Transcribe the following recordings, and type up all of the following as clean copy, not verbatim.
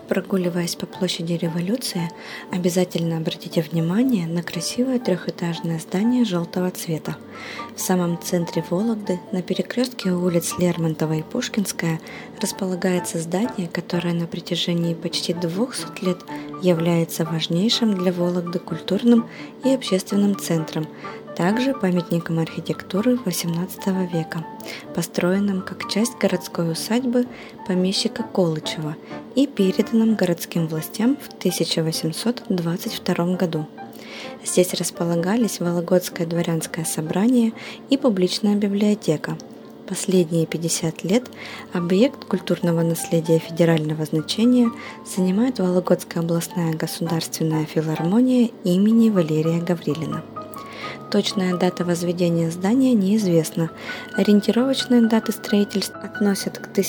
Прогуливаясь по площади Революции, обязательно обратите внимание на красивое трехэтажное здание желтого цвета. В самом центре Вологды, на перекрестке улиц Лермонтова и Пушкинская, располагается здание, которое на протяжении почти 200 лет является важнейшим для Вологды культурным и общественным центром, также памятником архитектуры XVIII века, построенным как часть городской усадьбы помещика Колычева и переданным городским властям в 1822 году. Здесь располагались Вологодское дворянское собрание и публичная библиотека. Последние 50 лет объект культурного наследия федерального значения занимает Вологодская областная государственная филармония имени Валерия Гаврилина. Точная дата возведения здания неизвестна. Ориентировочные даты строительства относят к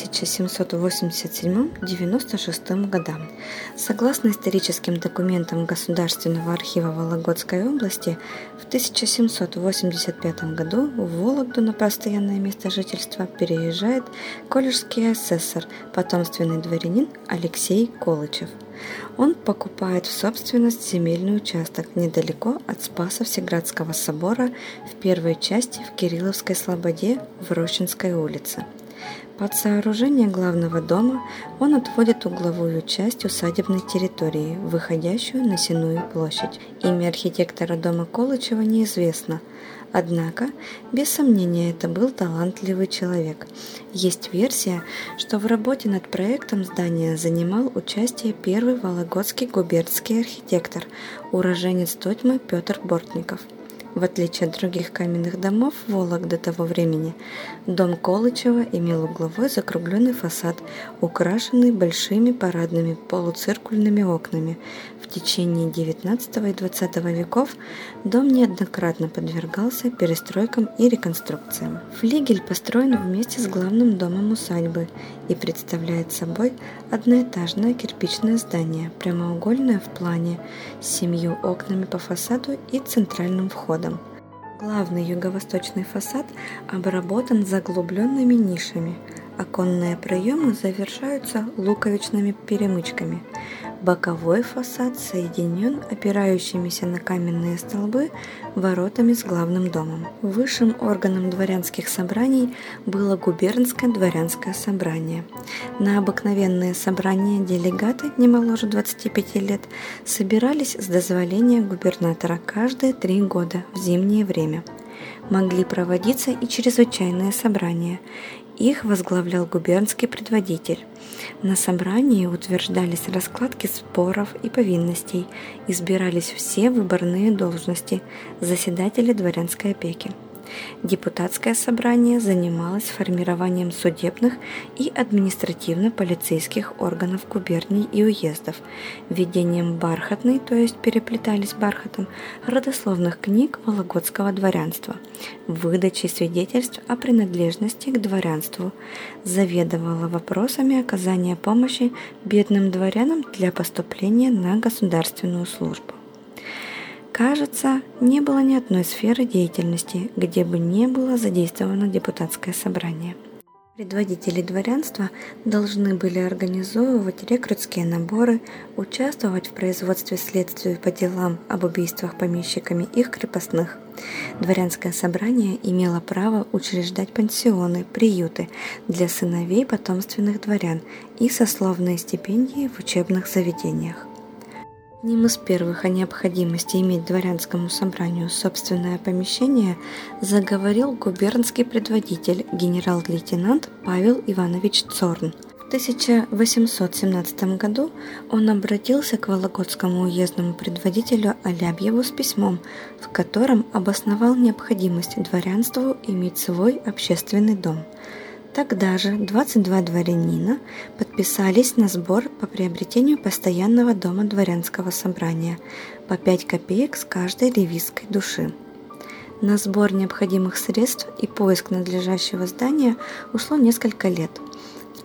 1787-96 годам. Согласно историческим документам Государственного архива Вологодской области, в 1785 году в Вологду на постоянное место жительства переезжает коллежский асессор, потомственный дворянин Алексей Колычев. Он покупает в собственность земельный участок недалеко от Спаса Всеградского собора в первой части в Кирилловской слободе в Рощинской улице. Под сооружение главного дома он отводит угловую часть усадебной территории, выходящую на Сенную площадь. Имя архитектора дома Колычева неизвестно. Однако, без сомнения, это был талантливый человек. Есть версия, что в работе над проектом здания занимал участие первый вологодский губернский архитектор, уроженец Тотьмы Петр Бортников. В отличие от других каменных домов Вологды того времени, дом Колычева имел угловой закругленный фасад, украшенный большими парадными полуциркульными окнами. В течение XIX и XX веков дом неоднократно подвергался перестройкам и реконструкциям. Флигель построен вместе с главным домом усадьбы и представляет собой одноэтажное кирпичное здание, прямоугольное в плане, с 7 окнами по фасаду и центральным входом. Главный юго-восточный фасад обработан заглубленными нишами. Оконные проемы завершаются луковичными перемычками. Боковой фасад соединен опирающимися на каменные столбы воротами с главным домом. Высшим органом дворянских собраний было губернское дворянское собрание. На обыкновенные собрания делегаты, не моложе 25 лет, собирались с дозволения губернатора каждые 3 года в зимнее время. Могли проводиться и чрезвычайные собрания. Их возглавлял губернский предводитель. На собрании утверждались раскладки споров и повинностей, избирались все выборные должности, заседатели дворянской опеки. Депутатское собрание занималось формированием судебных и административно-полицейских органов губерний и уездов, введением бархатной, то есть переплетались бархатом, родословных книг вологодского дворянства, выдачей свидетельств о принадлежности к дворянству, заведовала вопросами оказания помощи бедным дворянам для поступления на государственную службу. Кажется, не было ни одной сферы деятельности, где бы не было задействовано депутатское собрание. Предводители дворянства должны были организовывать рекрутские наборы, участвовать в производстве следствий по делам об убийствах помещиками их крепостных. Дворянское собрание имело право учреждать пансионы, приюты для сыновей потомственных дворян и сословные стипендии в учебных заведениях. Одним из первых о необходимости иметь дворянскому собранию собственное помещение заговорил губернский предводитель генерал-лейтенант Павел Иванович Цорн. В 1817 году он обратился к вологодскому уездному предводителю Алябьеву с письмом, в котором обосновал необходимость дворянству иметь свой общественный дом. Тогда же 22 дворянина подписались на сбор по приобретению постоянного дома дворянского собрания по 5 копеек с каждой ревизской души. На сбор необходимых средств и поиск надлежащего здания ушло несколько лет. В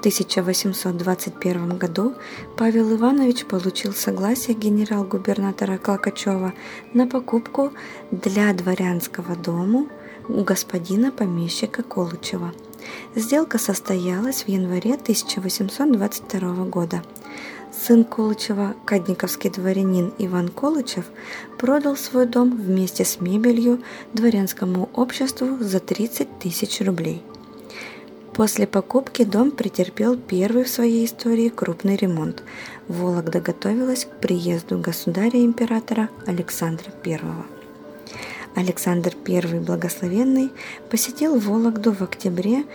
1821 году Павел Иванович получил согласие генерал-губернатора Клокочева на покупку для дворянского дома у господина помещика Колычева. Сделка состоялась в январе 1822 года. Сын Колычева, кадниковский дворянин Иван Колычев, продал свой дом вместе с мебелью дворянскому обществу за 30 тысяч рублей. После покупки дом претерпел первый в своей истории крупный ремонт. Вологда готовилась к приезду государя-императора Александра I. Александр I Благословенный посетил Вологду в октябре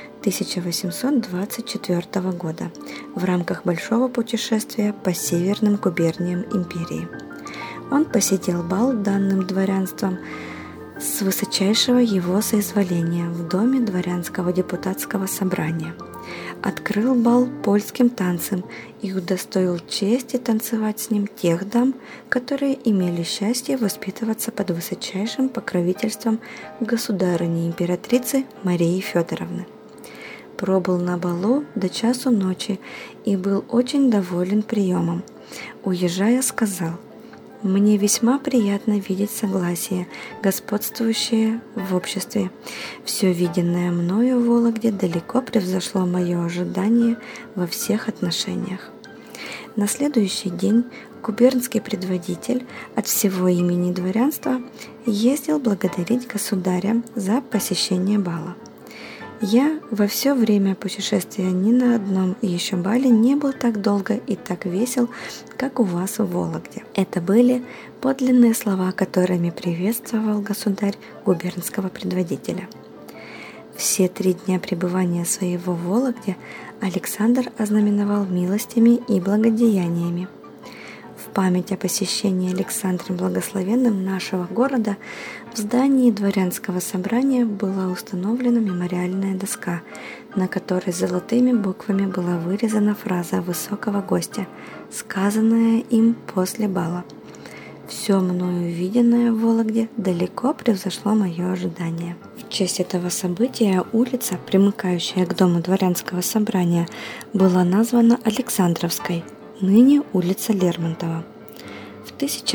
1824 года в рамках большого путешествия по северным губерниям империи. Он посетил бал данным дворянством с высочайшего его соизволения в доме дворянского депутатского собрания, открыл бал польским танцем и удостоил чести танцевать с ним тех дам, которые имели счастье воспитываться под высочайшим покровительством государыни-императрицы Марии Федоровны. Пробыл на балу до часу ночи и был очень доволен приемом. Уезжая, сказал: «Мне весьма приятно видеть согласие, господствующее в обществе. Все виденное мною в Вологде далеко превзошло мое ожидание во всех отношениях». На следующий день губернский предводитель от всего имени дворянства ездил благодарить государя за посещение бала. Я во все время путешествия ни на одном еще бале не был так долго и так весел, как у вас в Вологде. Это были подлинные слова, которыми приветствовал государь губернского предводителя. Все 3 дня пребывания своего в Вологде Александр ознаменовал милостями и благодеяниями. В память о посещении Александром Благословенным нашего города в здании дворянского собрания была установлена мемориальная доска, на которой золотыми буквами была вырезана фраза высокого гостя, сказанная им после бала: «Все мною виденное в Вологде далеко превзошло мое ожидание». В честь этого события улица, примыкающая к дому дворянского собрания, была названа Александровской, ныне улица Лермонтова. В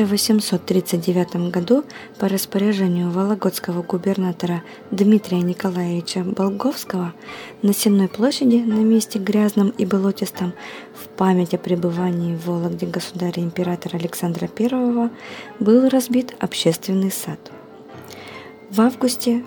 1839 году по распоряжению вологодского губернатора Дмитрия Николаевича Болговского на Сенной площади на месте грязном и болотистом в память о пребывании в Вологде государя-императора Александра I был разбит общественный сад. В августе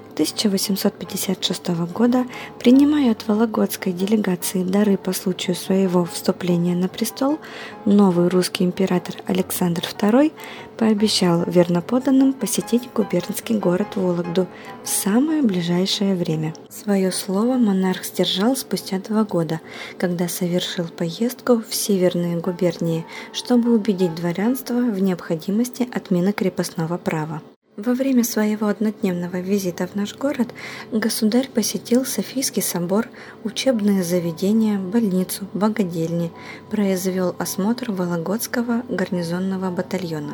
1856 года, принимая от вологодской делегации дары по случаю своего вступления на престол, новый русский император Александр II пообещал верноподданным посетить губернский город Вологду в самое ближайшее время. Свое слово монарх сдержал спустя 2 года, когда совершил поездку в северные губернии, чтобы убедить дворянство в необходимости отмены крепостного права. Во время своего однодневного визита в наш город государь посетил Софийский собор, учебные заведения, больницу, богадельни, произвел осмотр Вологодского гарнизонного батальона.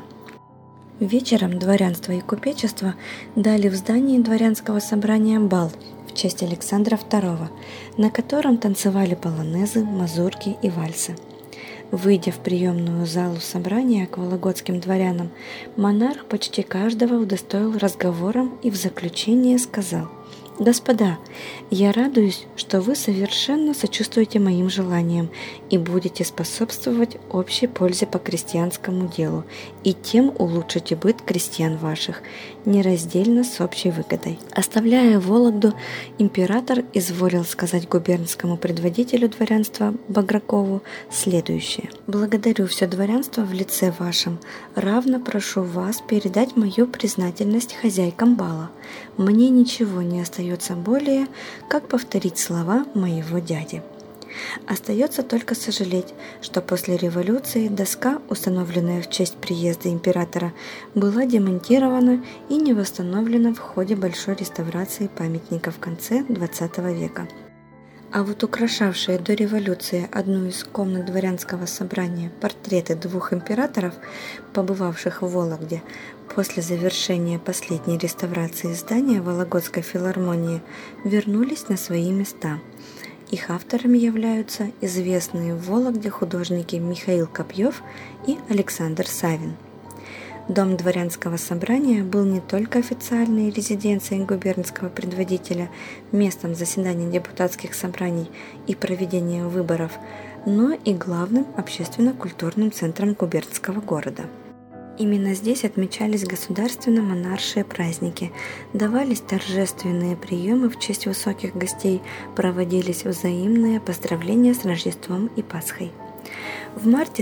Вечером дворянство и купечество дали в здании дворянского собрания бал в честь Александра II, на котором танцевали полонезы, мазурки и вальсы. Выйдя в приемную залу собрания к вологодским дворянам, монарх почти каждого удостоил разговором и в заключение сказал: «Господа, я радуюсь, что вы совершенно сочувствуете моим желаниям и будете способствовать общей пользе по крестьянскому делу и тем улучшите быт крестьян ваших, нераздельно с общей выгодой». Оставляя Вологду, император изволил сказать губернскому предводителю дворянства Багракову следующее: «Благодарю все дворянство в лице вашем, равно прошу вас передать мою признательность хозяйкам бала. Мне ничего не остается более, как повторить слова моего дяди». Остается только сожалеть, что после революции доска, установленная в честь приезда императора, была демонтирована и не восстановлена в ходе большой реставрации памятника в конце XX века. А вот украшавшие до революции одну из комнат дворянского собрания портреты 2 императоров, побывавших в Вологде, после завершения последней реставрации здания Вологодской филармонии, вернулись на свои места. Их авторами являются известные в Вологде художники Михаил Копьев и Александр Савин. Дом дворянского собрания был не только официальной резиденцией губернского предводителя, местом заседания депутатских собраний и проведения выборов, но и главным общественно-культурным центром губернского города. Именно здесь отмечались государственно-монаршие праздники, давались торжественные приемы в честь высоких гостей, проводились взаимные поздравления с Рождеством и Пасхой. В марте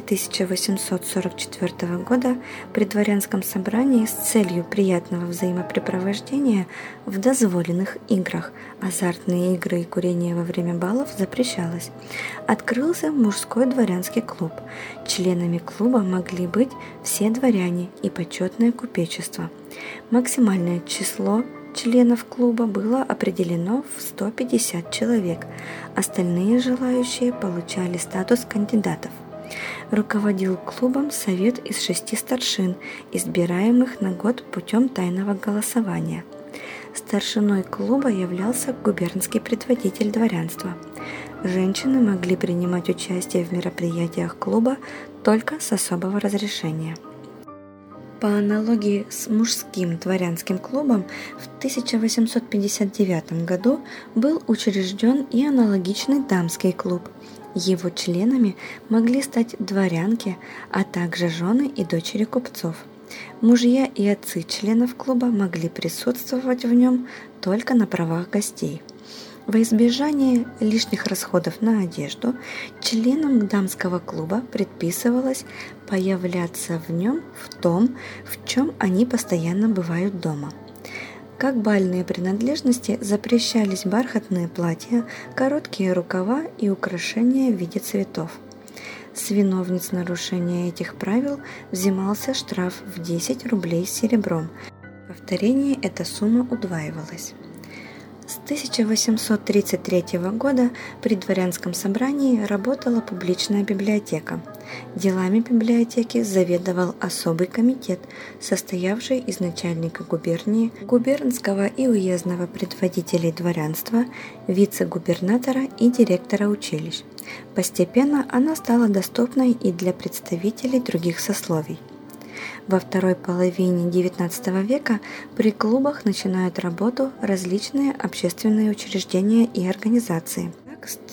1844 года при дворянском собрании с целью приятного взаимопрепровождения в дозволенных играх азартные игры и курение во время балов запрещалось. Открылся мужской дворянский клуб. Членами клуба могли быть все дворяне и почетное купечество. Максимальное число членов клуба было определено в 150 человек. Остальные желающие получали статус кандидатов. Руководил клубом совет из 6 старшин, избираемых на год путем тайного голосования. Старшиной клуба являлся губернский предводитель дворянства. Женщины могли принимать участие в мероприятиях клуба только с особого разрешения. По аналогии с мужским дворянским клубом в 1859 году был учрежден и аналогичный дамский клуб. Его членами могли стать дворянки, а также жены и дочери купцов. Мужья и отцы членов клуба могли присутствовать в нем только на правах гостей. Во избежание лишних расходов на одежду, членам дамского клуба предписывалось появляться в нем в том, в чем они постоянно бывают дома. Как бальные принадлежности запрещались бархатные платья, короткие рукава и украшения в виде цветов. С виновниц нарушения этих правил взимался штраф в 10 рублей серебром. В повторении эта сумма удваивалась. С 1833 года при дворянском собрании работала публичная библиотека. Делами библиотеки заведовал особый комитет, состоявший из начальника губернии, губернского и уездного предводителей дворянства, вице-губернатора и директора училищ. Постепенно она стала доступной и для представителей других сословий. Во второй половине XIX века при клубах начинают работу различные общественные учреждения и организации. Так, с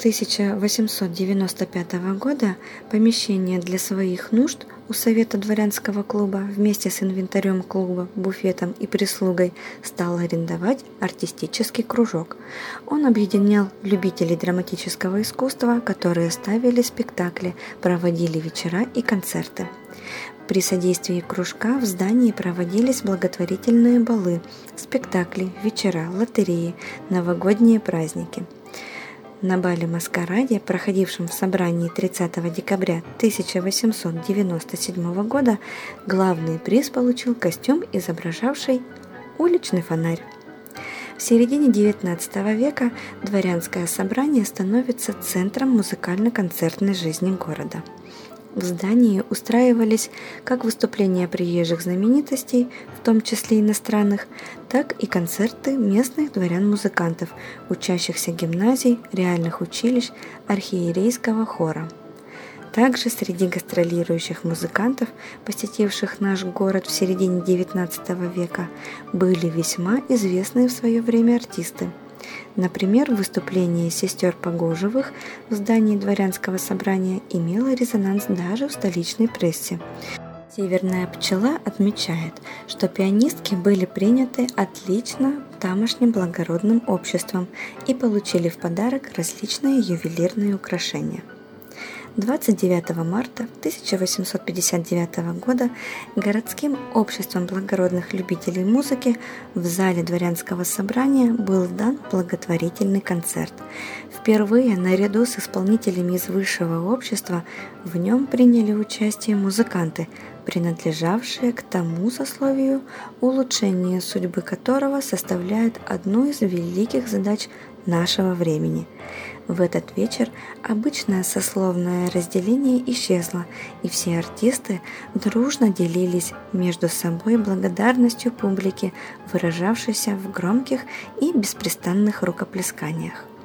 1895 года помещение для своих нужд у Совета дворянского клуба вместе с инвентарем клуба, буфетом и прислугой стал арендовать артистический кружок. Он объединял любителей драматического искусства, которые ставили спектакли, проводили вечера и концерты. При содействии кружка в здании проводились благотворительные балы, спектакли, вечера, лотереи, новогодние праздники. На бале-маскараде, проходившем в собрании 30 декабря 1897 года, главный приз получил костюм, изображавший уличный фонарь. В середине XIX века дворянское собрание становится центром музыкально-концертной жизни города. В здании устраивались как выступления приезжих знаменитостей, в том числе иностранных, так и концерты местных дворян-музыкантов, учащихся гимназий, реальных училищ, архиерейского хора. Также среди гастролирующих музыкантов, посетивших наш город в середине XIX века, были весьма известные в свое время артисты. Например, выступление сестер Погожевых в здании дворянского собрания имело резонанс даже в столичной прессе. «Северная пчела» отмечает, что пианистки были приняты отлично тамошним благородным обществом и получили в подарок различные ювелирные украшения. 29 марта 1859 года городским обществом благородных любителей музыки в зале дворянского собрания был дан благотворительный концерт. Впервые наряду с исполнителями из высшего общества в нем приняли участие музыканты, принадлежавшие к тому сословию, улучшение судьбы которого составляет одну из великих задач нашего времени. В этот вечер обычное сословное разделение исчезло, и все артисты дружно делились между собой благодарностью публики, выражавшейся в громких и беспрестанных рукоплесканиях.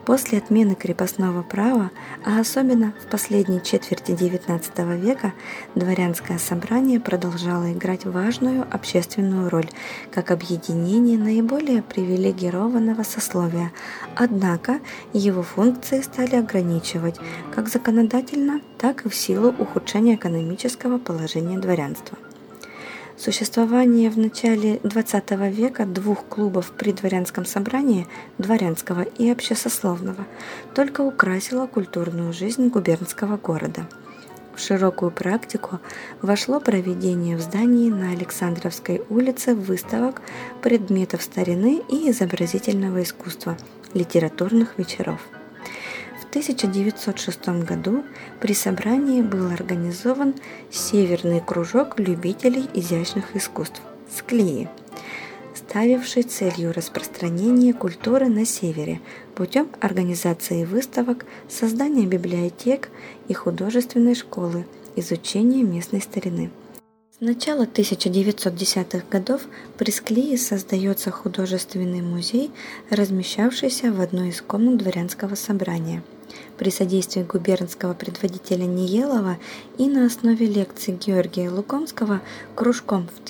После отмены крепостного права, а особенно в последней четверти XIX века, дворянское собрание продолжало играть важную общественную роль как объединение наиболее привилегированного сословия, однако его функции стали ограничивать как законодательно, так и в силу ухудшения экономического положения дворянства. Существование в начале XX века двух клубов при дворянском собрании, дворянского и общесословного, только украсило культурную жизнь губернского города. В широкую практику вошло проведение в здании на Александровской улице выставок предметов старины и изобразительного искусства, литературных вечеров. В 1906 году при собрании был организован Северный кружок любителей изящных искусств «СКЛИИ», ставивший целью распространение культуры на Севере путем организации выставок, создания библиотек и художественной школы, изучения местной старины. С начала 1910-х годов при СКЛИИ создается художественный музей, размещавшийся в одной из комнат дворянского собрания. При содействии губернского предводителя Ниелова и на основе лекций Георгия Лукомского кружком в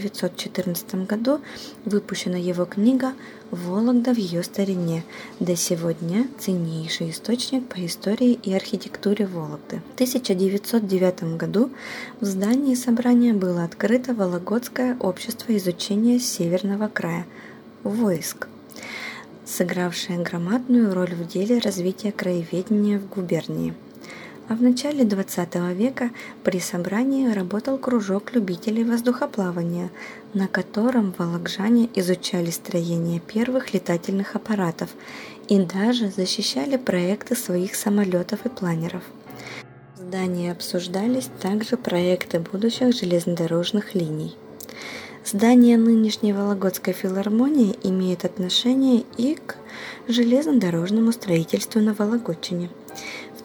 1914 году выпущена его книга «Вологда в ее старине», до сего дня ценнейший источник по истории и архитектуре Вологды. В 1909 году в здании собрания было открыто Вологодское общество изучения Северного края «ВОИСК», сыгравшее громадную роль в деле развития краеведения в губернии. А в начале XX века при собрании работал кружок любителей воздухоплавания, на котором вологжане изучали строение первых летательных аппаратов и даже защищали проекты своих самолетов и планеров. В здании обсуждались также проекты будущих железнодорожных линий. Здание нынешней Вологодской филармонии имеет отношение и к железнодорожному строительству на Вологодчине. В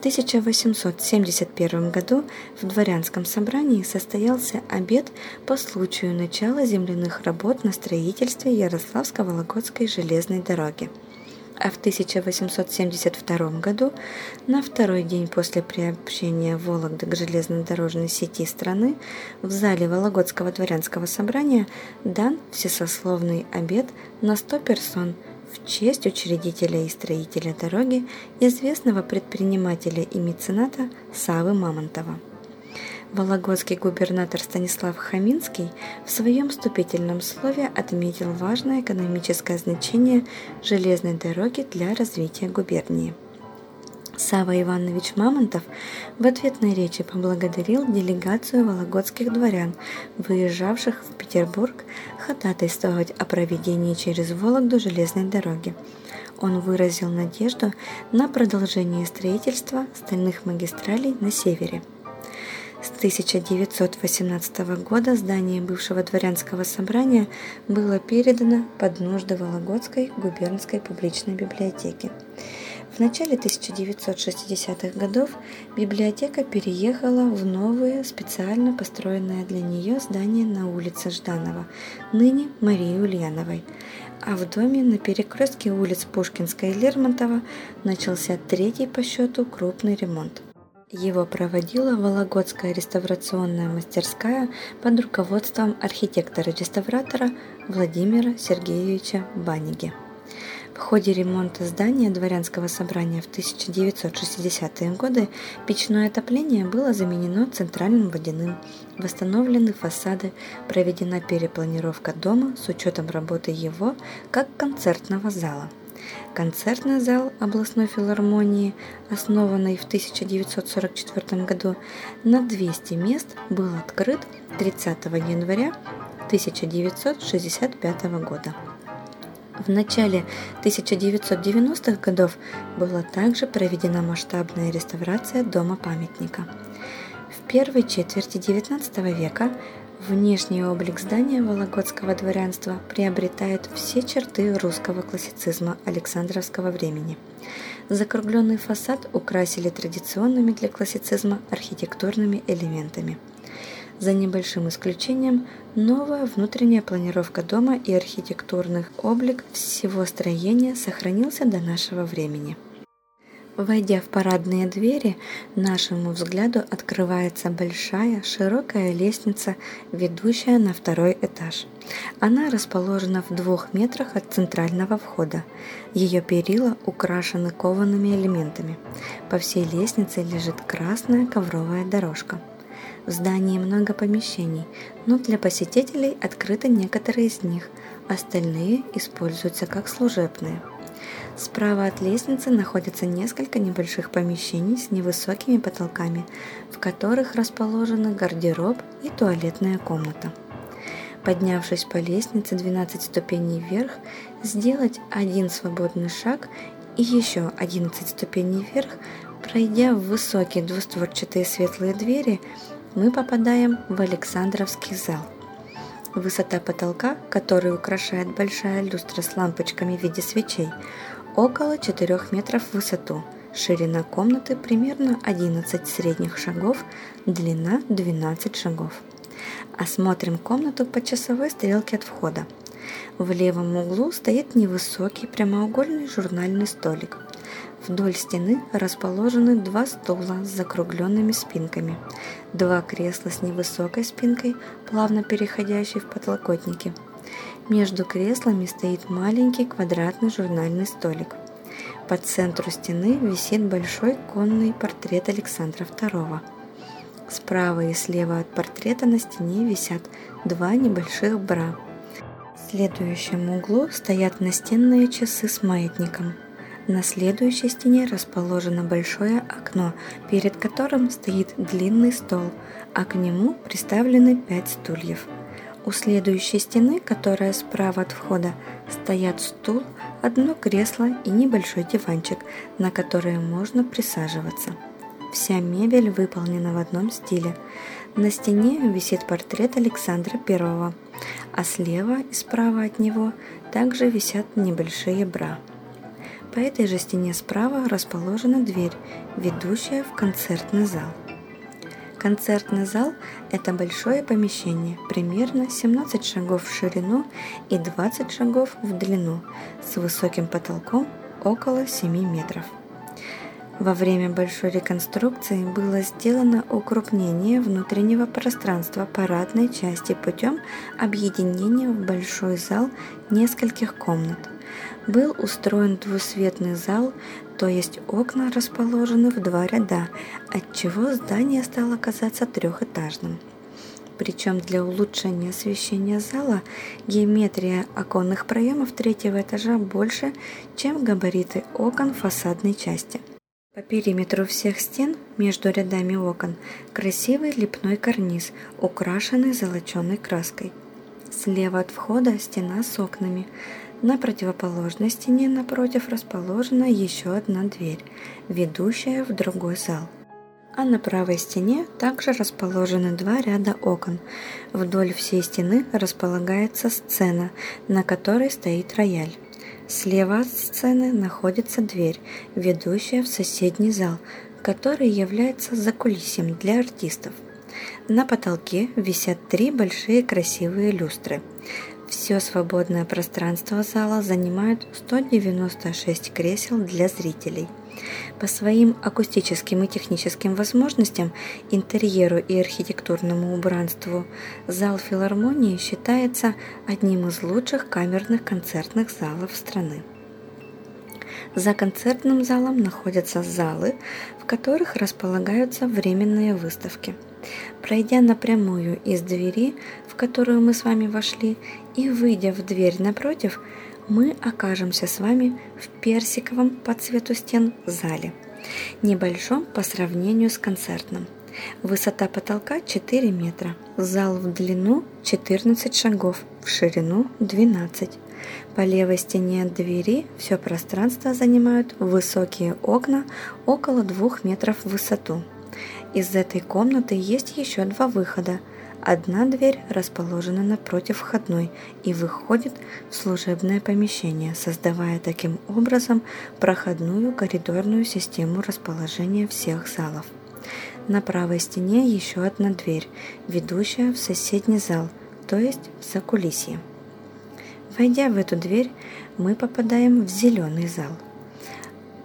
1871 году в дворянском собрании состоялся обед по случаю начала земляных работ на строительстве Ярославско-Вологодской железной дороги. А в 1872 году, на второй день после приобщения Вологды к железнодорожной сети страны, в зале Вологодского дворянского собрания дан всесословный обед на 100 персон в честь учредителя и строителя дороги, известного предпринимателя и мецената Саввы Мамонтова. Вологодский губернатор Станислав Хаминский в своем вступительном слове отметил важное экономическое значение железной дороги для развития губернии. Савва Иванович Мамонтов в ответной речи поблагодарил делегацию вологодских дворян, выезжавших в Петербург ходатайствовать о проведении через Вологду железной дороги. Он выразил надежду на продолжение строительства стальных магистралей на севере. С 1918 года здание бывшего дворянского собрания было передано под нужды Вологодской губернской публичной библиотеки. В начале 1960-х годов библиотека переехала в новое, специально построенное для нее здание на улице Жданова, ныне Марии Ульяновой, а в доме на перекрестке улиц Пушкинская и Лермонтова начался третий по счету крупный ремонт. Его проводила Вологодская реставрационная мастерская под руководством архитектора-реставратора Владимира Сергеевича Баниги. В ходе ремонта здания дворянского собрания в 1960-е годы печное отопление было заменено центральным водяным, восстановлены фасады, проведена перепланировка дома с учетом работы его как концертного зала. Концертный зал областной филармонии, основанный в 1944 году на 200 мест, был открыт 30 января 1965 года. В начале 1990-х годов была также проведена масштабная реставрация дома-памятника. В первой четверти XIX века внешний облик здания вологодского дворянства приобретает все черты русского классицизма Александровского времени. Закругленный фасад украсили традиционными для классицизма архитектурными элементами. За небольшим исключением, новая внутренняя планировка дома и архитектурный облик всего строения сохранился до нашего времени. Войдя в парадные двери, нашему взгляду открывается большая широкая лестница, ведущая на второй этаж. Она расположена в 2 метрах от центрального входа. Ее перила украшены коваными элементами. По всей лестнице лежит красная ковровая дорожка. В здании много помещений, но для посетителей открыты некоторые из них, остальные используются как служебные. Справа от лестницы находится несколько небольших помещений с невысокими потолками, в которых расположены гардероб и туалетная комната. Поднявшись по лестнице 12 ступеней вверх, сделать один свободный шаг и еще 11 ступеней вверх, пройдя в высокие двустворчатые светлые двери, мы попадаем в Александровский зал. Высота потолка, который украшает большая люстра с лампочками в виде свечей, около 4 метров в высоту, ширина комнаты примерно 11 средних шагов, длина 12 шагов. Осмотрим комнату по часовой стрелке от входа. В левом углу стоит невысокий прямоугольный журнальный столик. Вдоль стены расположены 2 стула с закругленными спинками, 2 кресла с невысокой спинкой, плавно переходящей в подлокотники. Между креслами стоит маленький квадратный журнальный столик. По центру стены висит большой конный портрет Александра II. Справа и слева от портрета на стене висят 2 небольших бра. В следующем углу стоят настенные часы с маятником. На следующей стене расположено большое окно, перед которым стоит длинный стол, а к нему приставлены 5 стульев. У следующей стены, которая справа от входа, стоят стул, 1 кресло и небольшой диванчик, на который можно присаживаться. Вся мебель выполнена в одном стиле. На стене висит портрет Александра I, а слева и справа от него также висят небольшие бра. По этой же стене справа расположена дверь, ведущая в концертный зал. Концертный зал – это большое помещение, примерно 17 шагов в ширину и 20 шагов в длину, с высоким потолком около 7 метров. Во время большой реконструкции было сделано укрупнение внутреннего пространства парадной части путем объединения в большой зал нескольких комнат. Был устроен двусветный зал, то есть окна расположены в 2 ряда, отчего здание стало казаться 3-этажным. Причем для улучшения освещения зала геометрия оконных проемов 3-го этажа больше, чем габариты окон фасадной части. По периметру всех стен между рядами окон красивый лепной карниз, украшенный золоченой краской. Слева от входа стена с окнами. На противоположной стене напротив расположена еще 1 дверь, ведущая в другой зал. А на правой стене также расположены 2 ряда окон. Вдоль всей стены располагается сцена, на которой стоит рояль. Слева от сцены находится дверь, ведущая в соседний зал, который является закулисьем для артистов. На потолке висят 3 большие красивые люстры. Все свободное пространство зала занимают 196 кресел для зрителей. По своим акустическим и техническим возможностям, интерьеру и архитектурному убранству, зал филармонии считается одним из лучших камерных концертных залов страны. За концертным залом находятся залы, в которых располагаются временные выставки. Пройдя напрямую из двери, в которую мы с вами вошли, и выйдя в дверь напротив, мы окажемся с вами в персиковом по цвету стен зале, небольшом по сравнению с концертным. Высота потолка 4 метра, зал в длину 14 шагов, в ширину 12. По левой стене от двери все пространство занимают высокие окна около 2 метров в высоту. Из этой комнаты есть еще 2 выхода. Одна дверь расположена напротив входной и выходит в служебное помещение, создавая таким образом проходную коридорную систему расположения всех залов. На правой стене еще 1 дверь, ведущая в соседний зал, то есть в закулисье. Войдя в эту дверь, мы попадаем в зеленый зал.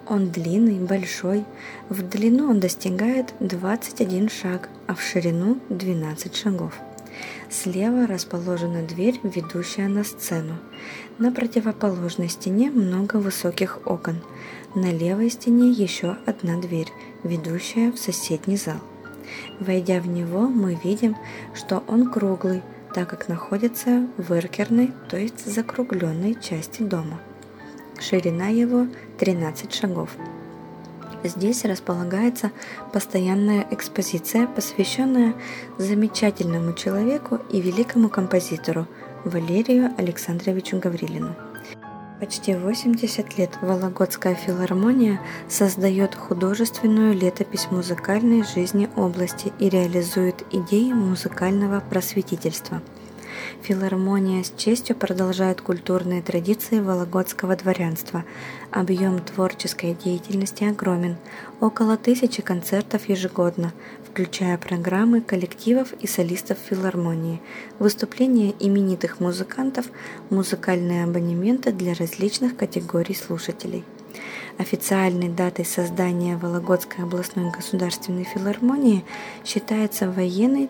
Он длинный, большой. В длину он достигает 21 шаг, а в ширину 12 шагов. Слева расположена дверь, ведущая на сцену. На противоположной стене много высоких окон. На левой стене еще одна дверь, ведущая в соседний зал. Войдя в него, мы видим, что он круглый, так как находится в эркерной, то есть закругленной части дома. Ширина его 13 шагов. Здесь располагается постоянная экспозиция, посвященная замечательному человеку и великому композитору Валерию Александровичу Гаврилину. Почти 80 лет Вологодская филармония создает художественную летопись музыкальной жизни области и реализует идеи музыкального просветительства. Филармония с честью продолжает культурные традиции вологодского дворянства. Объем творческой деятельности огромен – около 1000 концертов ежегодно, включая программы коллективов и солистов филармонии, выступления именитых музыкантов, музыкальные абонементы для различных категорий слушателей. Официальной датой создания Вологодской областной государственной филармонии считается военный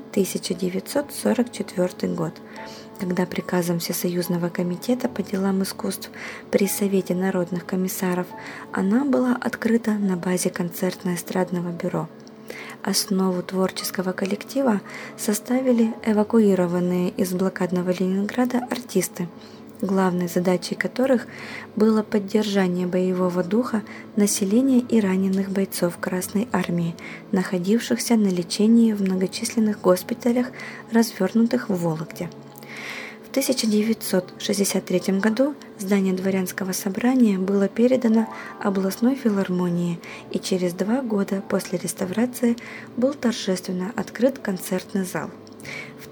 1944 год, когда приказом Всесоюзного комитета по делам искусств при Совете народных комиссаров она была открыта на базе концертно-эстрадного бюро. Основу творческого коллектива составили эвакуированные из блокадного Ленинграда артисты, главной задачей которых было поддержание боевого духа населения и раненых бойцов Красной Армии, находившихся на лечении в многочисленных госпиталях, развернутых в Вологде. В 1963 году здание дворянского собрания было передано областной филармонии, и через 2 года после реставрации был торжественно открыт концертный зал. В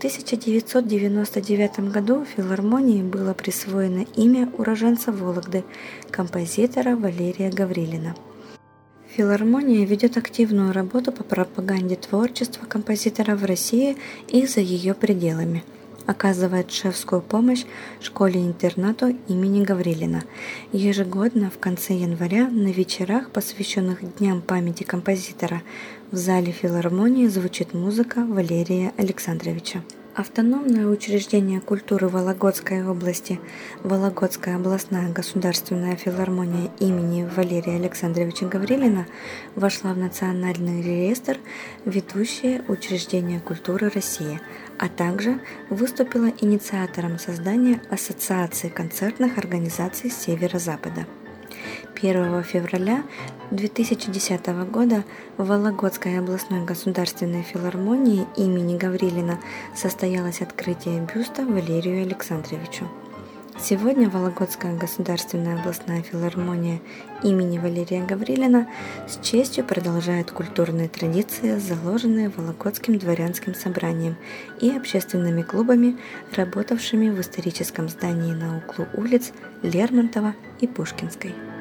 1999 году филармонии было присвоено имя уроженца Вологды, композитора Валерия Гаврилина. Филармония ведет активную работу по пропаганде творчества композитора в России и за ее пределами. Оказывает шефскую помощь школе-интернату имени Гаврилина. Ежегодно в конце января на вечерах, посвященных Дням памяти композитора, в зале филармонии звучит музыка Валерия Александровича. Автономное учреждение культуры Вологодской области Вологодская областная государственная филармония имени Валерия Александровича Гаврилина вошла в Национальный реестр «Ведущие учреждения культуры России», а также выступила инициатором создания Ассоциации концертных организаций Северо-Запада. 1 февраля 2010 года в Вологодской областной государственной филармонии имени Гаврилина состоялось открытие бюста Валерию Александровичу. Сегодня Вологодская государственная областная филармония имени Валерия Гаврилина с честью продолжает культурные традиции, заложенные Вологодским дворянским собранием и общественными клубами, работавшими в историческом здании на углу улиц Лермонтова и Пушкинской.